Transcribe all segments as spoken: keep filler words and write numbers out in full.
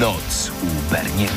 Noc u Berniego.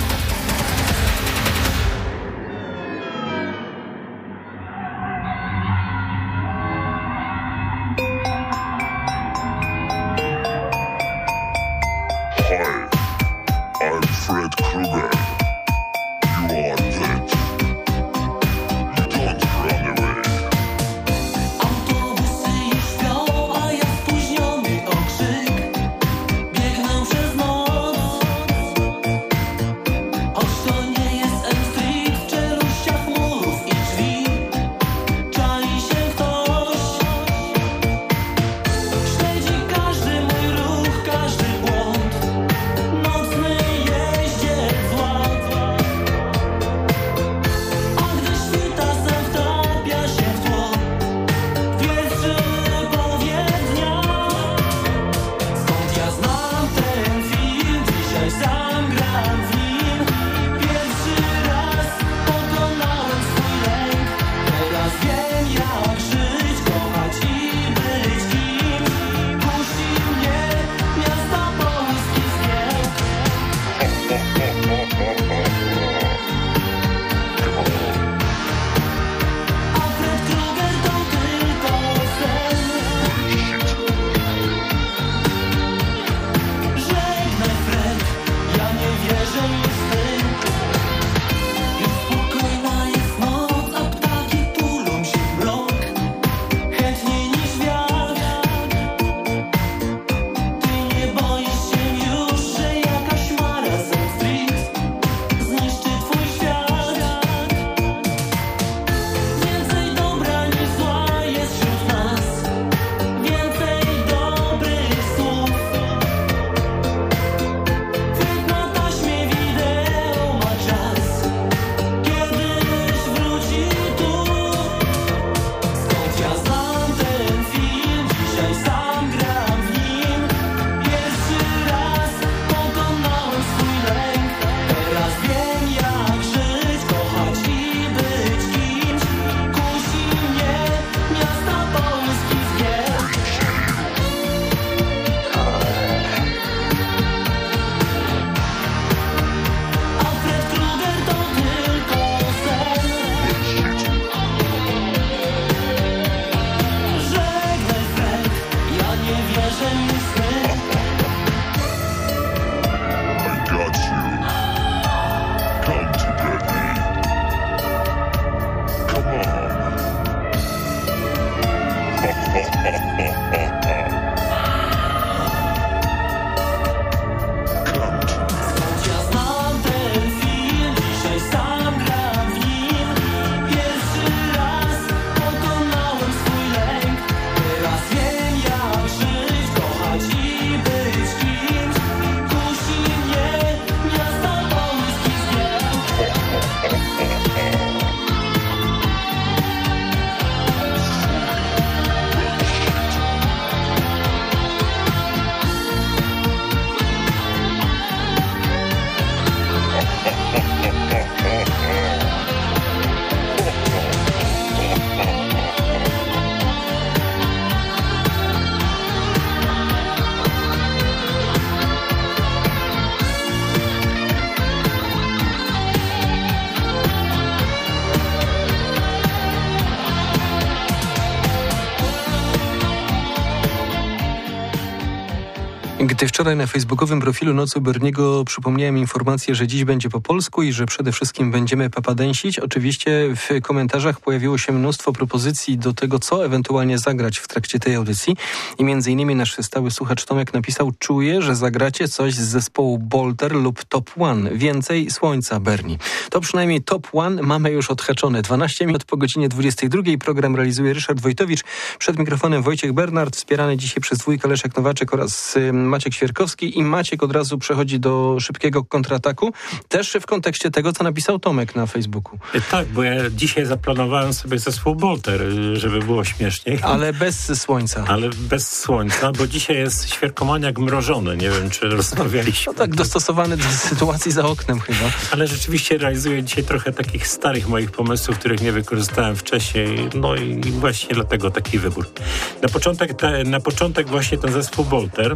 Gdy wczoraj na facebookowym profilu Nocy Berniego przypomniałem informację, że dziś będzie po polsku i że przede wszystkim będziemy papadensić, oczywiście w komentarzach pojawiło się mnóstwo propozycji do tego, co ewentualnie zagrać w trakcie tej audycji i między innymi nasz stały słuchacz Tomek napisał: czuję, że zagracie coś z zespołu Bolter lub Top One. Więcej słońca, Berni. To przynajmniej Top One mamy już odhaczone. dwanaście minut po godzinie dwudziestej drugiej. Program realizuje Ryszard Wojtowicz. Przed mikrofonem Wojciech Bernard, wspierany dzisiaj przez dwójkę Leszek Nowaczek oraz Maciek Świerkowski. I Maciek od razu przechodzi do szybkiego kontrataku. Też w kontekście tego, co napisał Tomek na Facebooku. Tak, bo ja dzisiaj zaplanowałem sobie zespół Bolter, żeby było śmieszniej. Ale bez słońca. Ale bez słońca, bo dzisiaj jest świerkomaniak mrożony. Nie wiem, czy rozmawialiśmy. No tak, dostosowany do sytuacji za oknem chyba. Ale rzeczywiście realizuję dzisiaj trochę takich starych moich pomysłów, których nie wykorzystałem wcześniej. No i właśnie dlatego taki wybór. Na początek, te, na początek właśnie ten zespół Bolter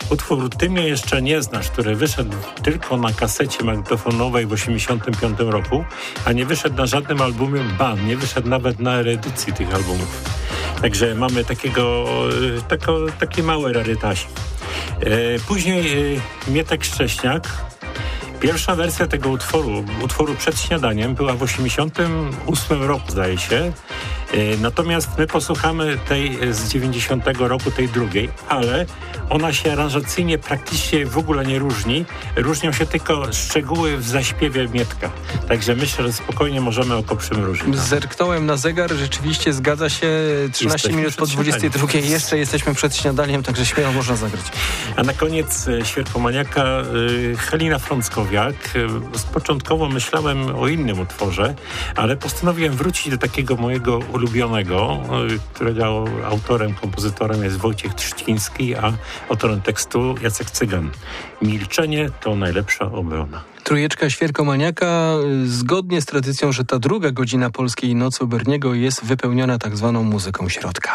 Utwór Ty mnie jeszcze nie znasz, który wyszedł tylko na kasecie magnetofonowej w osiemdziesiątym piątym roku, a nie wyszedł na żadnym albumie, ba, nie wyszedł nawet na reedycji tych albumów. Także mamy takiego, tako, taki mały rarytasik. Później Mietek Szcześniak. Pierwsza wersja tego utworu, utworu Przed śniadaniem, była w osiemdziesiątym ósmym roku, zdaje się. Natomiast my posłuchamy tej z dziewięćdziesiątego roku, tej drugiej, ale ona się aranżacyjnie praktycznie w ogóle nie różni. Różnią się tylko szczegóły w zaśpiewie Mietka. Także myślę, że spokojnie możemy oko przymrużyć. Zerknąłem na zegar, rzeczywiście zgadza się, trzynaście jesteśmy minut po dwudziestej drugiej. Jeszcze jesteśmy przed śniadaniem, także śmiało można zagrać. A na koniec Świerkomaniaka Halina Frąckowiak. Początkowo myślałem o innym utworze, ale postanowiłem wrócić do takiego mojego ulubionego, którego autorem, kompozytorem jest Wojciech Trzciński, a autorem tekstu Jacek Cygan. Milczenie to najlepsza obrona. Trójeczka Świerkomaniaka, zgodnie z tradycją, że ta druga godzina Polskiej Nocy u Berniego jest wypełniona tak zwaną muzyką środka.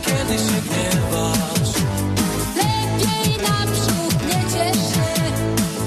Lepiej naprzód nie ciesz się.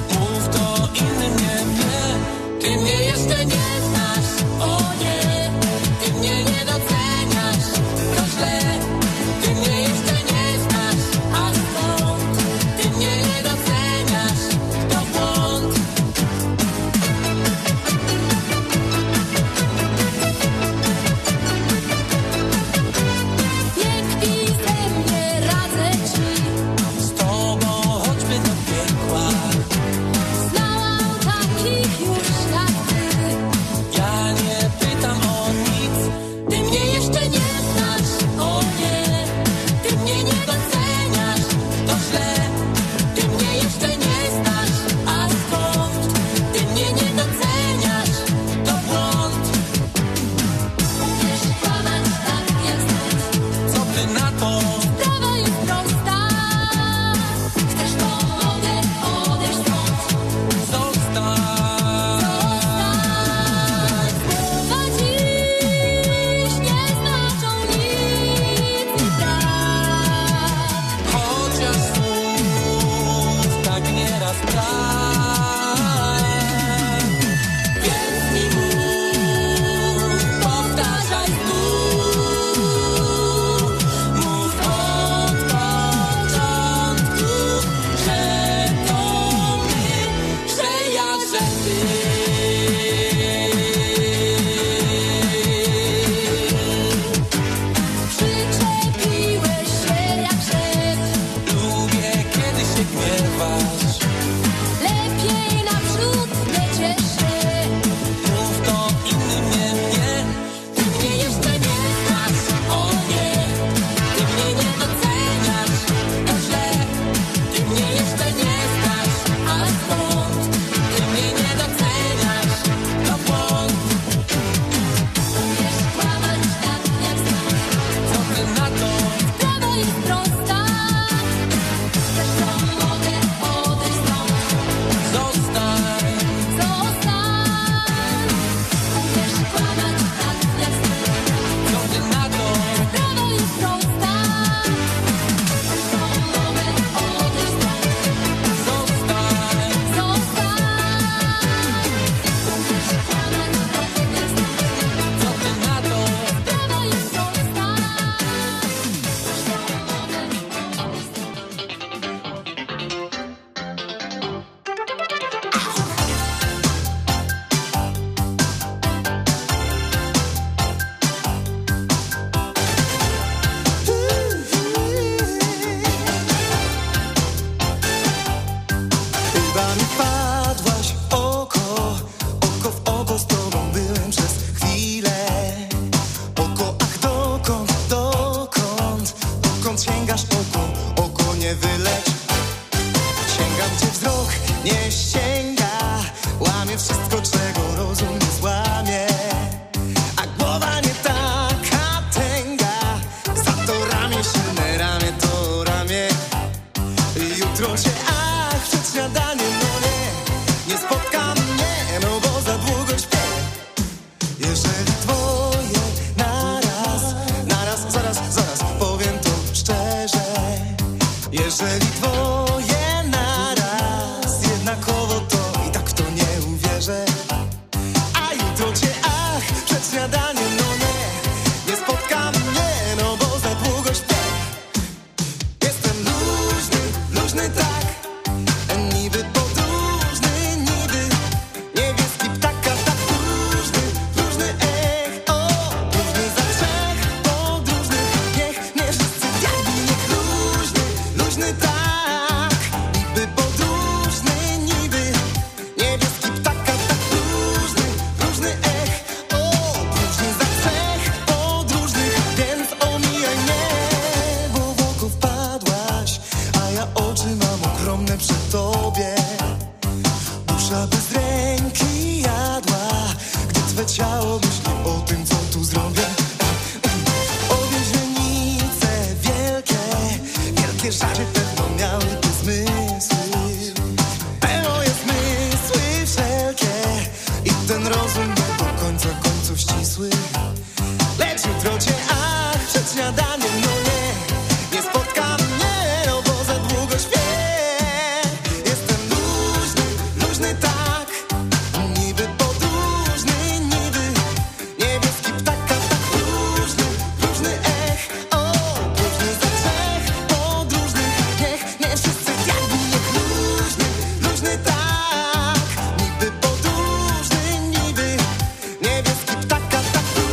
ten rozum do końca końców ścisłych. Lecz jutro cię, ach, przed śniadaniem, no nie, nie spotka mnie, no bo za długo śpię. Jestem luźny, luźny tak, niby podróżny, niby niebieski ptaka, tak próżny, próżny ech, o, próżny za trzech podróżnych, niech nie wszyscy jakby niech luźny, luźny tak, niby podróżny, niby niebieski ptaka, tak próżny.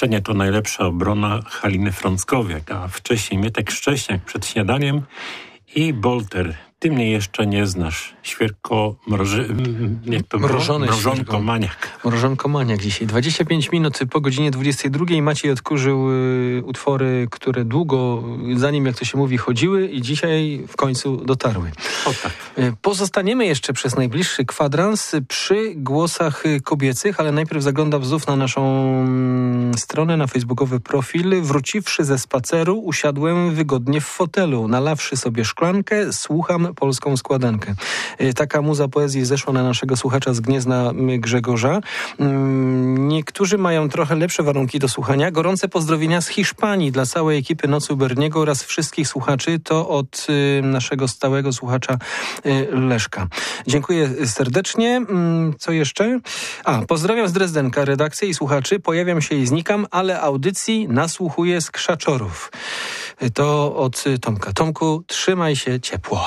Doświadczenie to najlepsza obrona Haliny Frąckowiak, a wcześniej Mietek Szcześniak przed śniadaniem i Bolter. Ty mnie jeszcze nie znasz. Świerko mroży... Jak to Mrożony Mrożonko maniak. Mrożonko maniak dzisiaj. dwadzieścia pięć minut po godzinie dwudziestej drugiej. Maciej odkurzył y, utwory, które długo, zanim jak to się mówi, chodziły i dzisiaj w końcu dotarły. O tak. Y, pozostaniemy jeszcze przez najbliższy kwadrans przy głosach kobiecych, ale najpierw zaglądam znów na naszą mm, stronę, na facebookowy profil. Wróciwszy ze spaceru, usiadłem wygodnie w fotelu. Nalawszy sobie szklankę, słucham polską składankę. Taka muza poezji zeszła na naszego słuchacza z Gniezna Grzegorza. Niektórzy mają trochę lepsze warunki do słuchania. Gorące pozdrowienia z Hiszpanii dla całej ekipy Nocy u Berniego oraz wszystkich słuchaczy. To od naszego stałego słuchacza Leszka. Dziękuję serdecznie. Co jeszcze? A, pozdrawiam z Drezdenka redakcję i słuchaczy. Pojawiam się i znikam, ale audycji nasłuchuję z Krzaczorów. To od Tomka. Tomku, trzymaj się ciepło.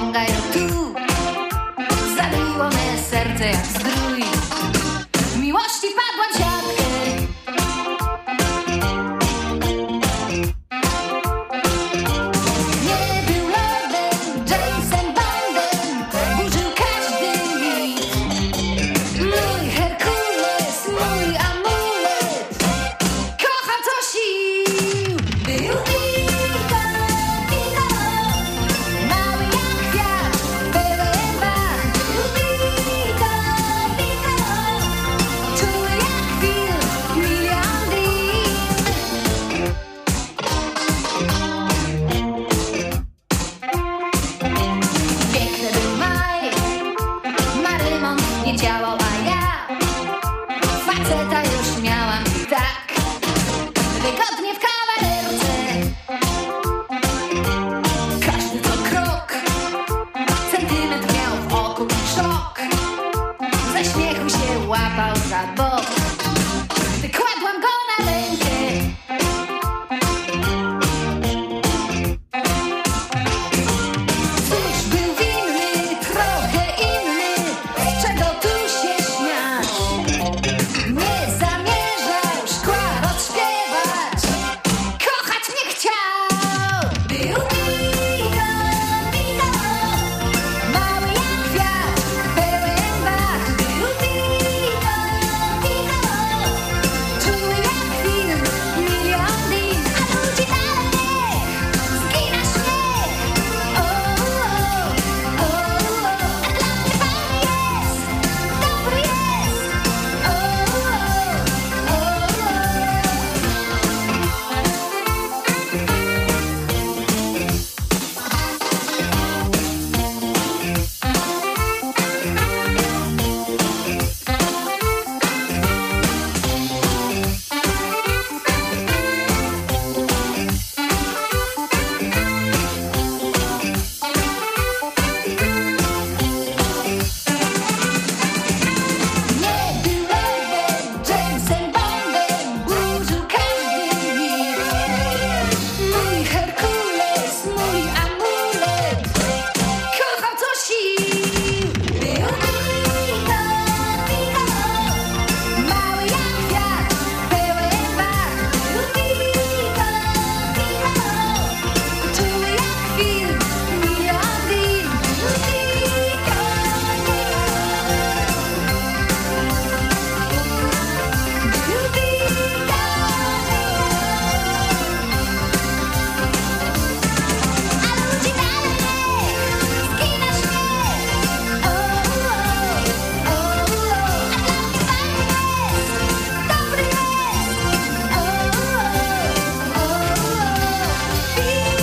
ściągaj tu. Zabiło me serce jak zdrój. W miłości padłam w siatkę. Nie był lordem, Jamesem Bondem, burzył każdy mit. Mój Herkules, mój amulet, kocham co sił. Był Pico, Pico, mały jak kwiat, pełen barw. Był Pico, Pico, czuły jak film, milion dni. Piękny był maj, ma remont nie działał, a ja faceta już miałam, tak, wygodnie w kawalerce. Każdy to krok, centymetr miał w oku szok. Ze śmiechu się łapał za bok, gdy kładłam go na rękę. Cóż był winny, trochę inny, z czego tu się śmiać? Nie zamierzał szkła rozśpiewać, kochać mnie chciał. Był Pico, Pico, mały jak kwiat, pełen barw. Był Pico, Pico, czuły jak film, milion dni. A ludzi dalej zgina śmiech. O, o, o, o, a dla mnie fajny jest, dobry jest. O, o, o, nie był lordem, Jamesem Bondem, burzył każdy mit. Mój Herkules, mój amulet, kocham co sił. Był Pico, Pico, mały jak kwiat, pełen barw. Był Pico, Pico, czuły jak film, milion dni. Był Pico, Był Pico, a ludzi dalej zgina śmiech. O, o, o, a dla mnie fajny jest, dobry jest. O, o, o,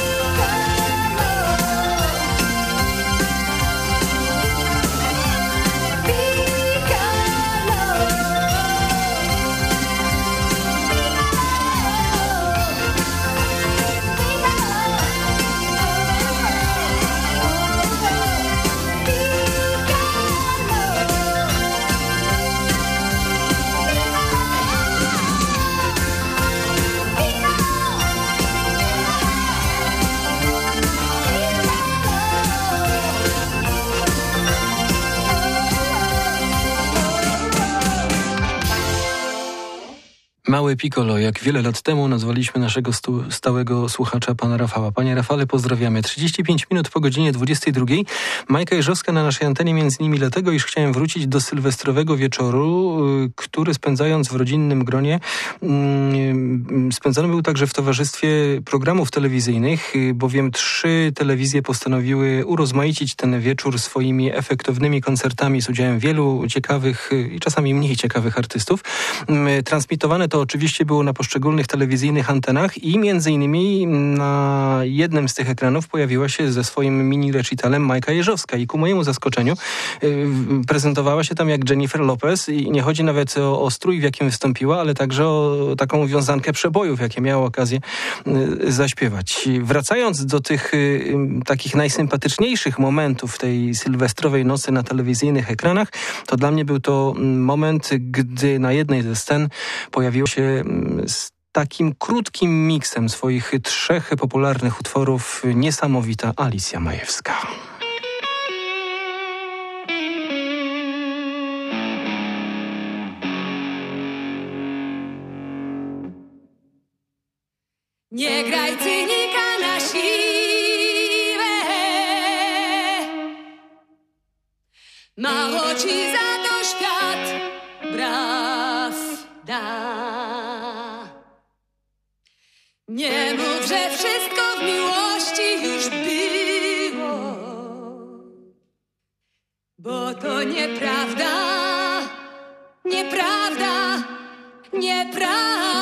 Mały Piccolo, jak wiele lat temu nazwaliśmy naszego stu, stałego słuchacza, pana Rafała. Panie Rafale, pozdrawiamy. trzydzieści pięć minut po godzinie dwudziestej drugiej. Majka Jeżowska na naszej antenie, między innymi dlatego, iż chciałem wrócić do sylwestrowego wieczoru, który spędzając w rodzinnym gronie, spędzony był także w towarzystwie programów telewizyjnych, bowiem trzy telewizje postanowiły urozmaicić ten wieczór swoimi efektownymi koncertami z udziałem wielu ciekawych i czasami mniej ciekawych artystów. Transmitowane to oczywiście było na poszczególnych telewizyjnych antenach i między innymi na jednym z tych ekranów pojawiła się ze swoim mini recitalem Majka Jeżowska i ku mojemu zaskoczeniu yy, prezentowała się tam jak Jennifer Lopez i nie chodzi nawet o, o strój, w jakim wystąpiła, ale także o taką wiązankę przebojów, jakie miała okazję yy, zaśpiewać. Wracając do tych yy, takich najsympatyczniejszych momentów tej sylwestrowej nocy na telewizyjnych ekranach, to dla mnie był to moment, gdy na jednej ze scen pojawiło się z takim krótkim miksem swoich trzech popularnych utworów niesamowita Alicja Majewska. daj cynika na siłę. Mało ci za to świat braw da. Nie mów, że wszystko w miłości już było, bo to nieprawda, nieprawda, nieprawda.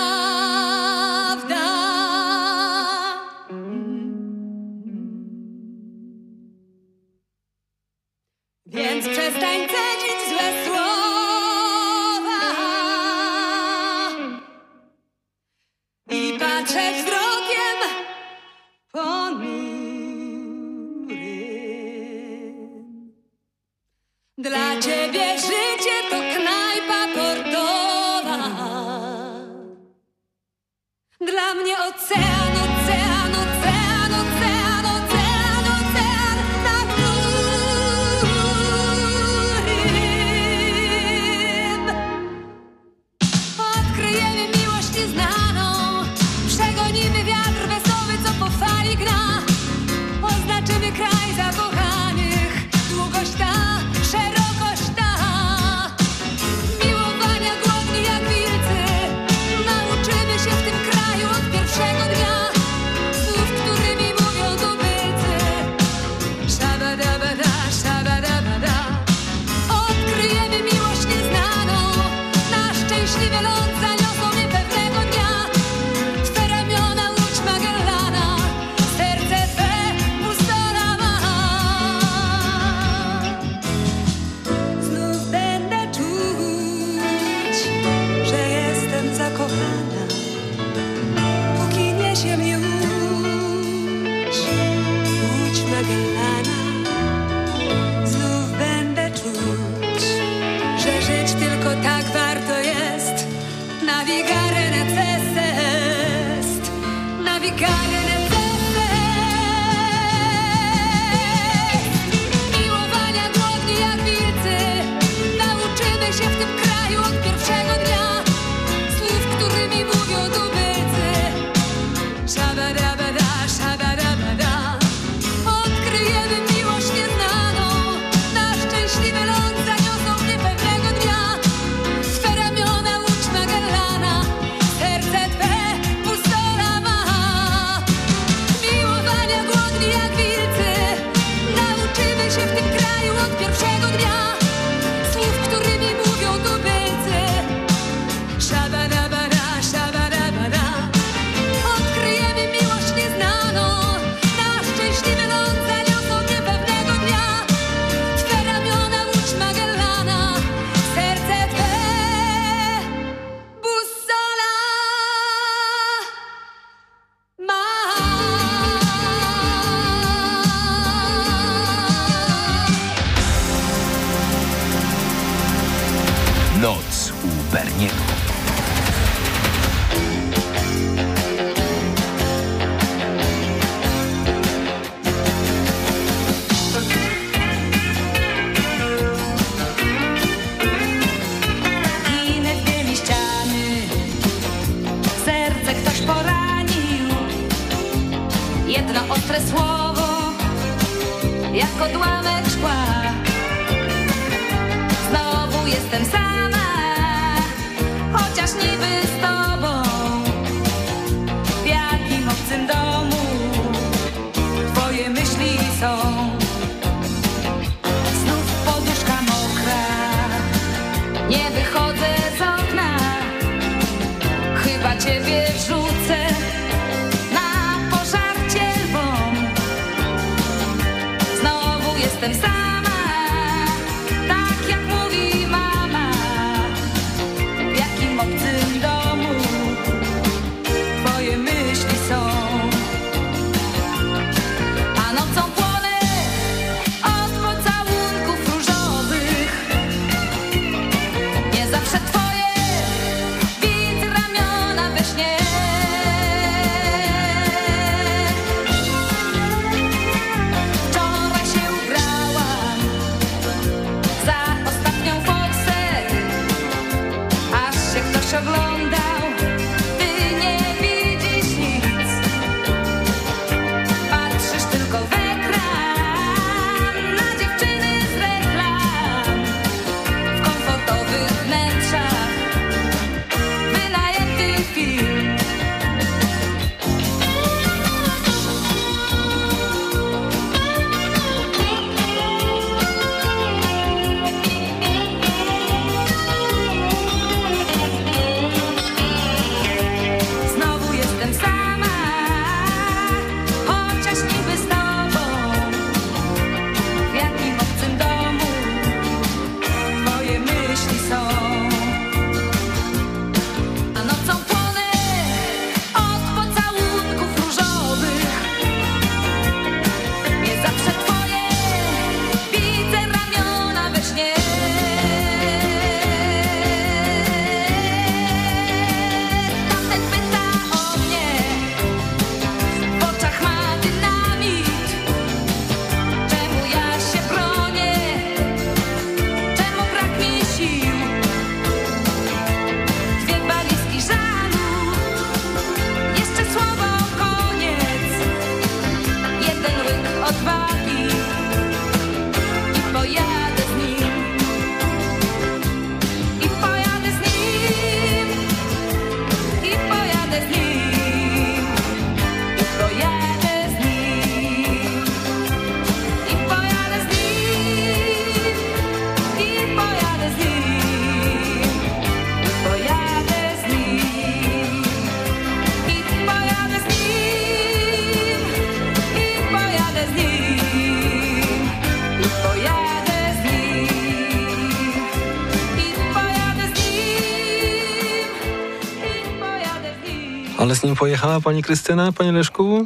Więc przestań cedzić złe słowa i patrzeć wzrokiem ponurym. Dla ciebie życie to knajpa portowa, dla mnie ocean, ocean, ocean, ocean, ocean, ocean na którym odkryjemy miłość nieznaną, przegonimy wiatr wesoły, co po fali gna, oznaczymy kraj zakochanych, długość ta, szerokość ta, miłowania głodni jak wilcy, nauczymy się w tym kraju od pierwszego dnia słów, którymi mówią tubylcy. Szabadabada, szabadabada. Odkryjemy miłość nieznaną, na szczęśliwy ląd zaniosą mnie pewnego dnia. Twe ramiona łódź Magellana, serce twe pustola ma. Znów będę czuć, że jestem zakochana, póki niesie mnie łódź, łódź Magellana. Znów będę czuć, że żyć tylko tak warto jest. Navigare necessest, navigare necessest. Miłowania głodni jak wilcy, nauczymy się w tym kraju od pierwszego dnia słów, którymi mówią tubylcy. Szabadabada, szabadabada. Odkryjemy miłość nieznaną, na szczęśliwy ląd zaniosą mnie pewnego dnia. Twe ramiona łódź Magellana, serce twe pustola ma. Miłowania głodni jak wilcy, nauczymy się w tym kraju od pierwszego dnia słów, którymi mówią tubylcy. Szabadabada, szabadabada. Odkryjemy miłość nieznaną, na szczęśliwy ląd zaniosą mnie pewnego dnia. Twe ramiona łódź Magellana, serce twe bussola ma. Noc u Berniego. Ginę w bieli ściany, serce ktoś poranił. Jedno ostre słowo, jak odłamek szkła. Znowu jestem sama, chociaż niby z tobą. W jakim obcym domu twoje myśli są. Znów poduszka mokra, nie wychodzę z okna. Chyba ciebie wrzucę na pożarcie lwą. Znowu jestem sama, tak jak mówi mama. W jakim obcym domu twoje myśli są. A nocą płonę od pocałunków różowych. Nie zawsze twoje widzę ramiona we śnie. Wczoraj się ubrałam za ostatni Ale z nim pojechała pani Krystyna, panie Leszku?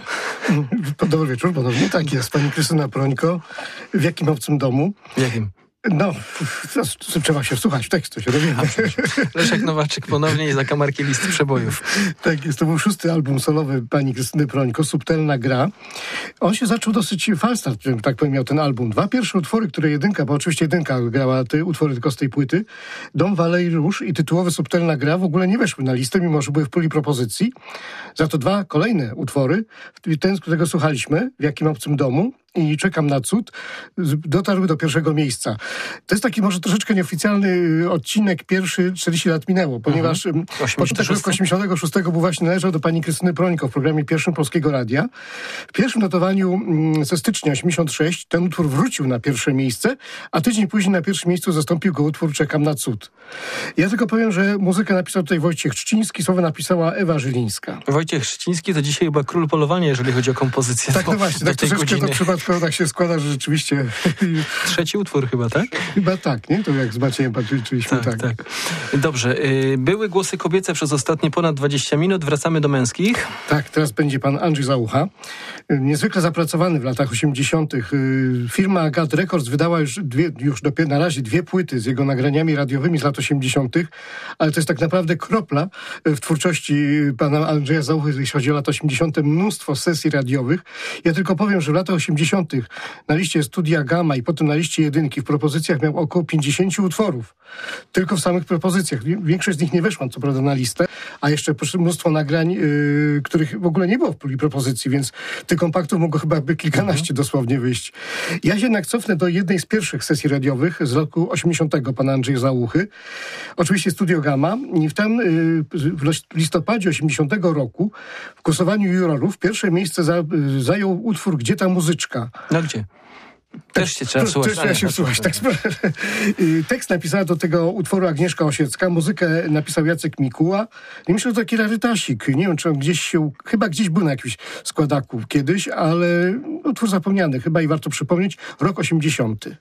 Dobry wieczór, ponownie tak jest. Pani Krystyna Prońko. W jakim obcym domu? W jakim? No, to, to trzeba się wsłuchać w tekst, to się dowiemy. Leszek Nowaczyk ponownie i zakamarki list przebojów. Tak jest, to był szósty album solowy pani Krystyny Prońko, Subtelna gra. On się zaczął dosyć falstart, tak powiem, miał ten album. Dwa pierwsze utwory, które jedynka, bo oczywiście jedynka grała te utwory tylko z tej płyty, Dom, Wale i Róż i tytułowy Subtelna gra w ogóle nie weszły na listę, mimo że były w puli propozycji. Za to dwa kolejne utwory, ten, z którego słuchaliśmy, W jakim obcym domu i Czekam na cud, dotarły do pierwszego miejsca. To jest taki może troszeczkę nieoficjalny odcinek, pierwszy czterdzieści lat minęło, ponieważ mhm. początek roku osiemdziesiątego szóstego był właśnie należał do pani Krystyny Prońko w programie pierwszym Polskiego Radia. W pierwszym notowaniu ze stycznia osiemdziesiątego szóstego ten utwór wrócił na pierwsze miejsce, a tydzień później na pierwszym miejscu zastąpił go utwór Czekam na cud. Ja tylko powiem, że muzykę napisał tutaj Wojciech Trzciński, słowo napisała Ewa Żylińska. Wojciech Trzciński to dzisiaj chyba król polowania, jeżeli chodzi o kompozycję. Tak, no właśnie, tak troszeczkę to przypadkowo tak się składa, że rzeczywiście... Trzeci utwór chyba, tak? Chyba tak, nie? To jak z Maciejem patrzyliśmy, tak, tak. tak. Dobrze. Były głosy kobiece przez ostatnie ponad dwadzieścia minut. Wracamy do męskich. Tak, teraz będzie pan Andrzej Załucha. Niezwykle zapracowany w latach osiemdziesiątych. Firma Agat Records wydała już, dwie, już dopiero na razie dwie płyty z jego nagraniami radiowymi z lat osiemdziesiątych, ale to jest tak naprawdę kropla w twórczości pana Andrzeja Załuchy, jeśli chodzi o lata osiemdziesiąte. Mnóstwo sesji radiowych. Ja tylko powiem, że w latach osiemdziesiątych na liście Studia Gamma i potem na liście jedynki w propozycjach miał około pięćdziesiąt utworów. Tylko w samych propozycjach. Większość z nich nie weszła, co prawda, na listę, a jeszcze mnóstwo nagrań, yy, których w ogóle nie było w puli propozycji, więc tych kompaktów mogło chyba by kilkanaście mhm. dosłownie wyjść. Ja się jednak cofnę do jednej z pierwszych sesji radiowych z roku osiemdziesiątego pana Andrzeja Załuchy. Oczywiście Studio Gamma. I w ten yy, w listopadzie osiemdziesiątego roku w głosowaniu jurorów pierwsze miejsce za, yy, zajął utwór Gdzie ta muzyczka? No gdzie? Też się trzeba słuchać. Też trzeba się słuchać, tak. Tekst napisała do tego utworu Agnieszka Osiecka, muzykę napisał Jacek Mikuła. I myślę, że to taki rarytasik. Nie wiem, czy on gdzieś się, chyba gdzieś był na jakimś składaku kiedyś, ale utwór zapomniany chyba i warto przypomnieć. Rok osiemdziesiąty.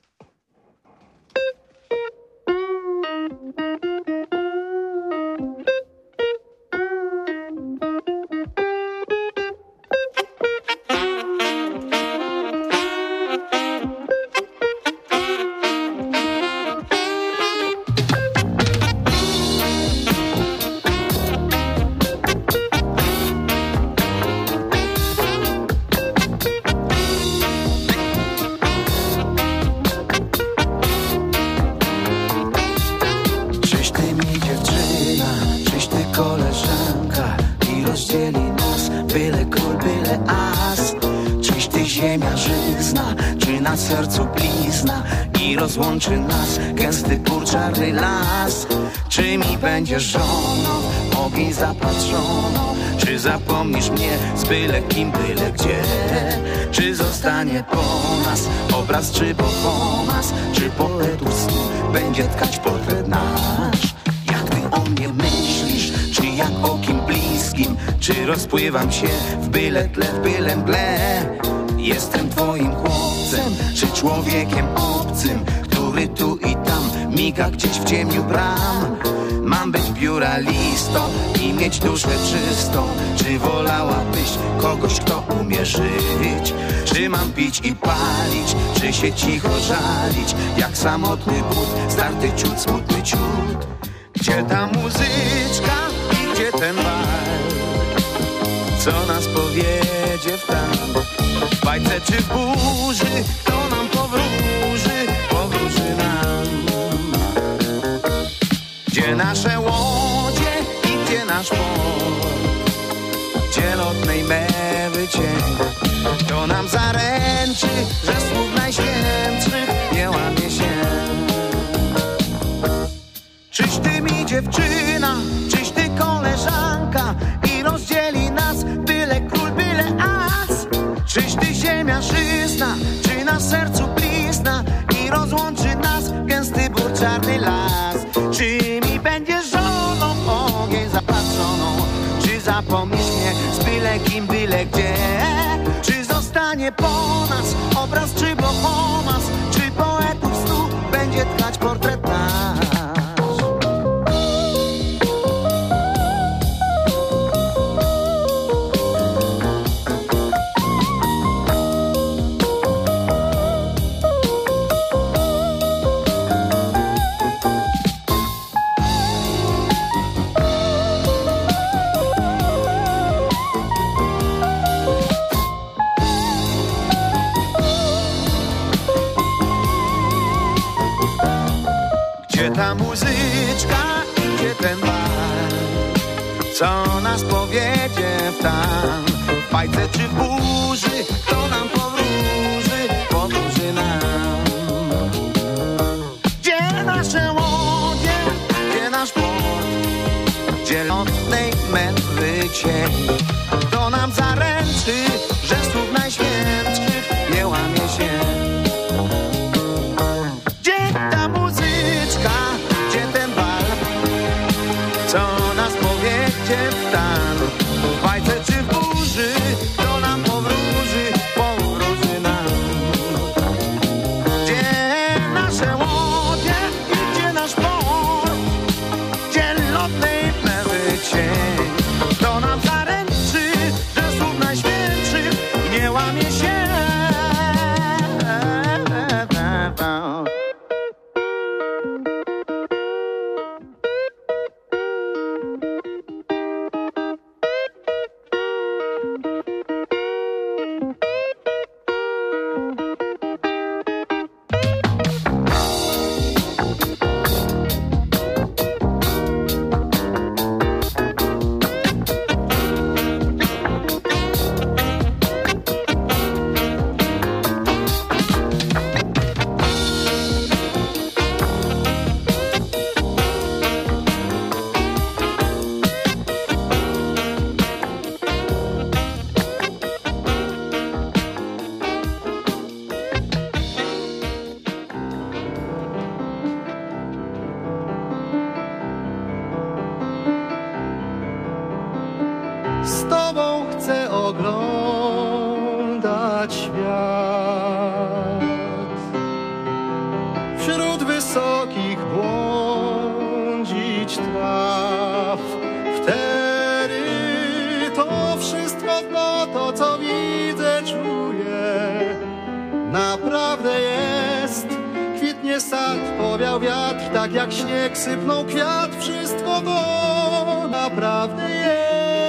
Na sercu blizna i rozłączy nas gęsty kurczarny las. Czy mi będziesz żoną, ogień zapatrzoną? Czy zapomnisz mnie z byle kim, byle gdzie? Czy zostanie po nas obraz, czy bohomas? Czy poetów snu będzie tkać portret nasz? Jak ty o mnie myślisz? Czy jak o kim bliskim? Czy rozpływam się w byle tle, w byle mgle? Jestem twoim chłopcem, czy człowiekiem obcym, który tu i tam miga gdzieś w ciemniu bram. Mam być pióralistą i mieć duszę czystą. Czy wolałabyś kogoś, kto umie żyć? Czy mam pić i palić, czy się cicho żalić, jak samotny but, starty ciut, smutny ciut? Gdzie ta muzyczka i gdzie ten bal? Co nas powiedzie w tam? W bajce czy w burzy, kto nam powróży, powróży nam. Gdzie nasze łodzie i gdzie nasz port? Gdzie lotnej mewy cień? Kto nam zaręczy, że słów najświętszych nie łamie się? Czyś ty mi dziewczyna, czyś ty koleżanka i rozdzieli nas byle król, byle as? Czyś ty ziemia żyzna, czy na sercu blizna i rozłączy nas gęsty burczarny las? Czy mi będziesz żoną, ogień zapatrzoną? Czy zapomnisz mnie z byle kim, byle gdzie? Czy zostanie po nas obraz, czy bohomas? Czy poetów snu będzie tkać portret nasz? ta muzyczka, gdzie ten bal, co nas powiedzie w tam, w bajce czy w burzy, kto nam powróży, powróży nam. Gdzie nasze łodzie, gdzie nasz port, gdzie lotnej mędry cień, kto nam zaręczy, że słów najświętszych nie łamie się. Gdzie ta muzyczka, gdzie ten bal, co nas powiedzie w stan, w bajce czy w burzy, kto nam powróży, powróży nam. Gdzie nasze łodzie i gdzie nasz port, gdzie lotnej mędry cień, kto nam zaręczy, że słów najświętszych nie łamie się. Z tobą chcę oglądać świat, wśród wysokich błądzić traw. Wtedy to wszystko no to, co widzę, czuję, naprawdę jest. Kwitnie sad, powiał wiatr, tak jak śnieg sypnął kwiat. Wszystko to naprawdę jest.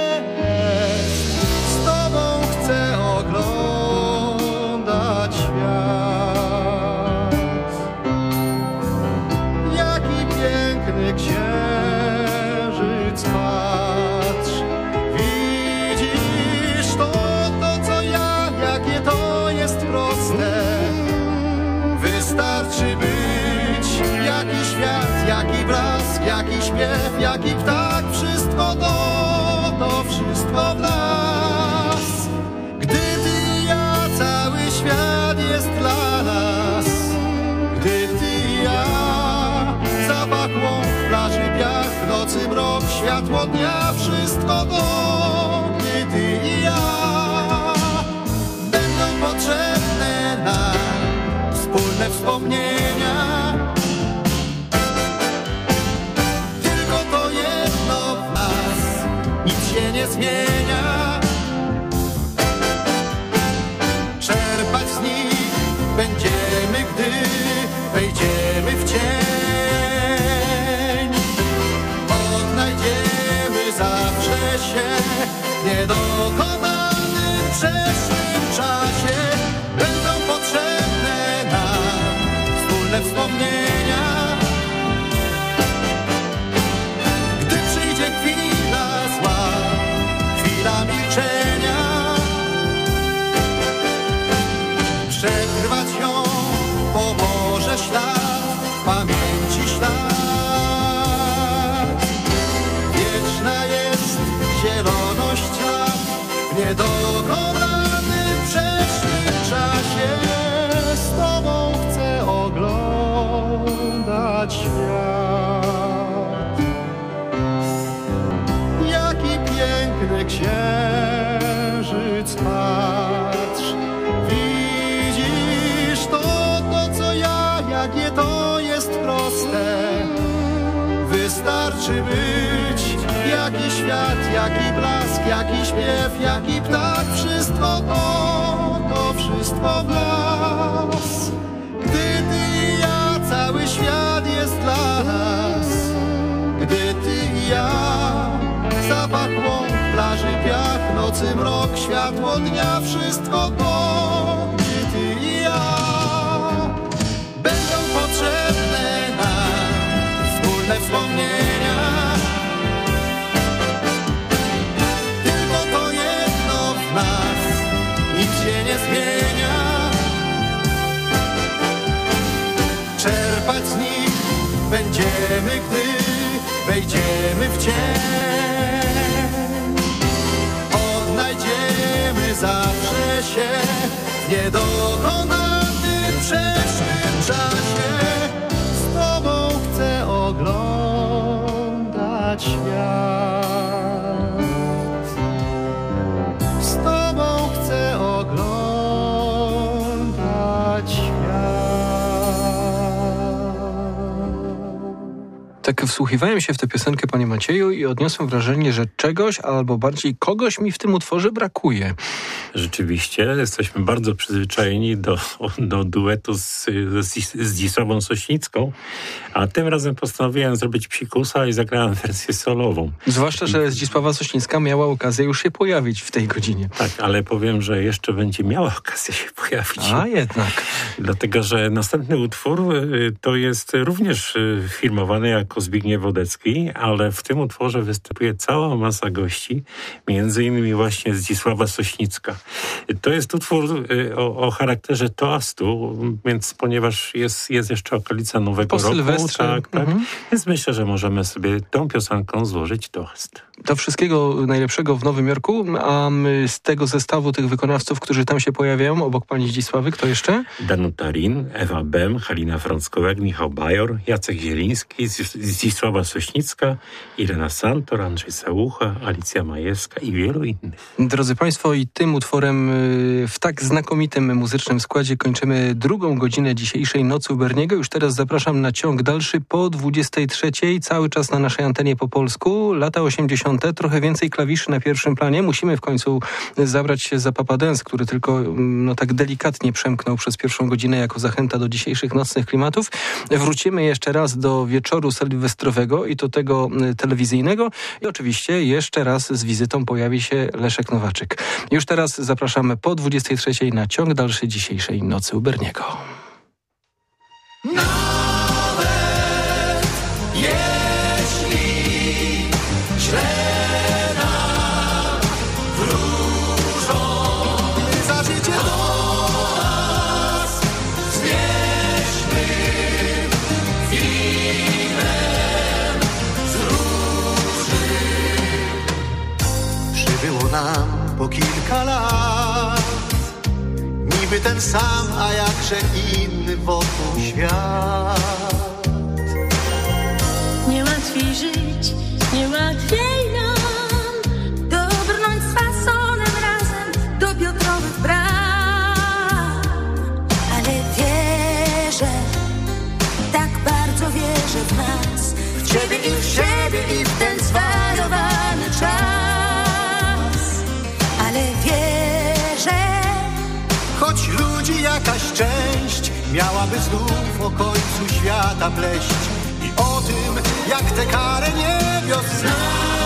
Z tobą chcę oglądać świat. Jaki piękny księżyc, patrz. Widzisz to, to co ja, jakie to jest proste. Wystarczy być, jaki świat, jaki blask, jaki śpiew, jaki ptak. Wszystko to, to wszystko w nas. Gdy ty i ja, cały świat jest dla nas. Gdy ty i ja, zapach łąk, plaży piach, nocy mrok, światło dnia. Wszystko to, gdy ty i ja, będą potrzebne nam wspólne wspomnienia. Tylko to jedno w nas, nic się nie zmienia. Czerpać z nich będziemy, gdy wejdziemy w cień. Odnajdziemy zawsze się w niedokonanym przeszłym czasie. Będą potrzebne nam wspólne wspomnienia. Gdy przyjdzie chwila zła, chwila milczenia, przetrwać ją pomoże ślad, w pamięci ślad. Wieczna jest zieloność lat w niedokonanym przeszłym czasie. Z tobą chcę oglądać świat. Jaki piękny księżyc, patrz. Widzisz to, to co ja, jakie to jest proste. Wystarczy być, jaki świat, jaki blask, jaki śpiew, jaki ptak. Wszystko to, to wszystko w nas. Gdy ty i ja, cały świat jest dla nas. Gdy ty i ja, zapach łąk, plaży piach, nocy mrok, światło dnia. Wszystko to, gdy ty i ja, będą potrzebne nam czerpać z nich będziemy, gdy wejdziemy w cień. Odnajdziemy zawsze się w niedokonanym przeszłym czasie. Z Tobą chcę oglądać świat. Z Tobą chcę oglądać świat. Tak wsłuchiwałem się w tę piosenkę, panie Macieju, i odniosłem wrażenie, że czegoś, albo bardziej kogoś mi w tym utworze brakuje. Rzeczywiście, jesteśmy bardzo przyzwyczajeni do, do duetu z, z, z Zdzisławą Sośnicką, a tym razem postanowiłem zrobić psikusa i zagrałem wersję solową. Zwłaszcza, że Zdzisława Sośnicka miała okazję już się pojawić w tej godzinie. Tak, ale powiem, że jeszcze będzie miała okazję się pojawić. A jednak. Dlatego, że następny utwór y, to jest również y, filmowany jako Zbigniew Wodecki, ale w tym utworze występuje cała masa gości, między innymi właśnie Zdzisława Sośnicka. To jest utwór y, o, o charakterze toastu, więc ponieważ jest, jest jeszcze okolica Nowego Po Roku, Sylwestrze. tak, tak, Mhm. więc myślę, że możemy sobie tą piosenką złożyć toast. To wszystkiego najlepszego w Nowym Jorku, a z tego zestawu tych wykonawców, którzy tam się pojawiają, obok pani Zdzisławy, kto jeszcze? Danuta Rin, Ewa Bem, Halina Frąckowiak, Michał Bajor, Jacek Zieliński, Zdzisława Sośnicka, Irena Santor, Andrzej Sałucha, Alicja Majewska i wielu innych. Drodzy Państwo, i tym utworem w tak znakomitym muzycznym składzie kończymy drugą godzinę dzisiejszej Nocy u Berniego. Już teraz zapraszam na ciąg dalszy po dwudziestej trzeciej, cały czas na naszej antenie po polsku. Lata osiemdziesiąte, trochę więcej klawiszy na pierwszym planie. Musimy w końcu zabrać się za Papa Dance, który tylko no, tak delikatnie przemknął przez pierwszą godzinę jako zachęta do dzisiejszych nocnych klimatów. Wrócimy jeszcze raz do wieczoru sylwestrowego i do tego telewizyjnego. I oczywiście jeszcze raz z wizytą pojawi się Leszek Nowaczyk. Już teraz zapraszamy po dwudziestej trzeciej na ciąg dalszy dzisiejszej Nocy u Berniego. Nawet jeśli źle nam wróżą, za życie do nas zwierzmy winem z róży. Przybyło nam po kilka lat, niby ten sam, a jakże inny wokół świat. Nie łatwiej żyć, nie łatwiej nam dobrnąć z fasonem razem do Piotrowych bram. Ale wierzę, tak bardzo wierzę w nas, w Ciebie i w siebie i w ten zwariowany czas. Ale wierzę, choć ludzi jakaś część miałaby znów o końcu świata pleść i o tym, jak tę karę niebios znaleźć.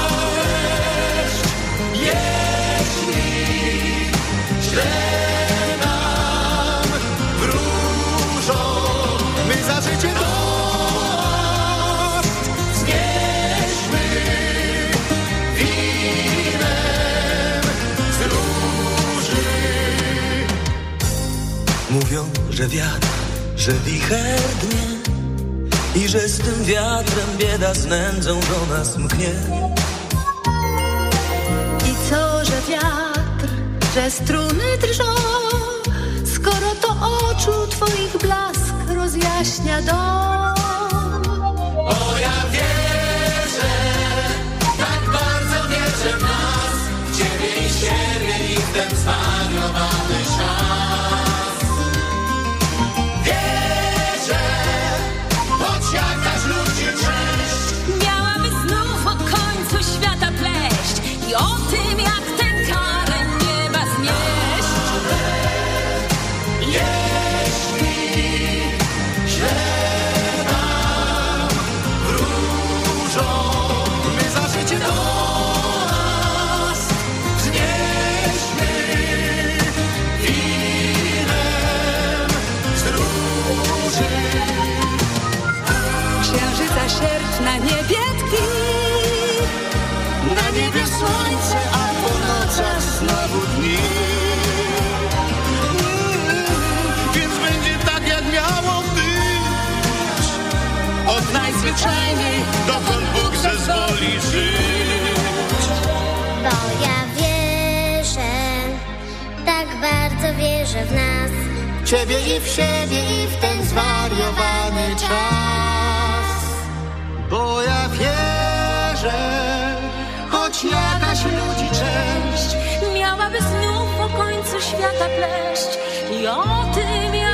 Jeśli źle nam wróżą, my za życie toast wznieśmy winem z róży. Mówią, że wiatr, że wicher dnie i że z tym wiatrem bieda z nędzą do nas mknie. i co, że wiatr, że struny drżą, skoro to oczu Twoich blask rozjaśnia dom. O ja wierzę, tak bardzo wierzę w nas, w Ciebie i siebie i w ten zwariowany czas. Wierzę, choć jakaś ludzi część Miałaby znów o końcu świata pleść i o tym, jak tę karę nieba znieść. jeśli źle nam wróżą, my za życie toast wznieśmy winem z róży. Księżyca sierp na niebie tkwi, Na niebie słońce, a po nocach znowu dni. Mm, Więc będzie tak, jak miało być. wierzę w nas, ciebie i w siebie i w ten zwariowany czas. Bo ja wierzę, choć jakaś ludzi część miałaby znów o końcu świata pleść i o tym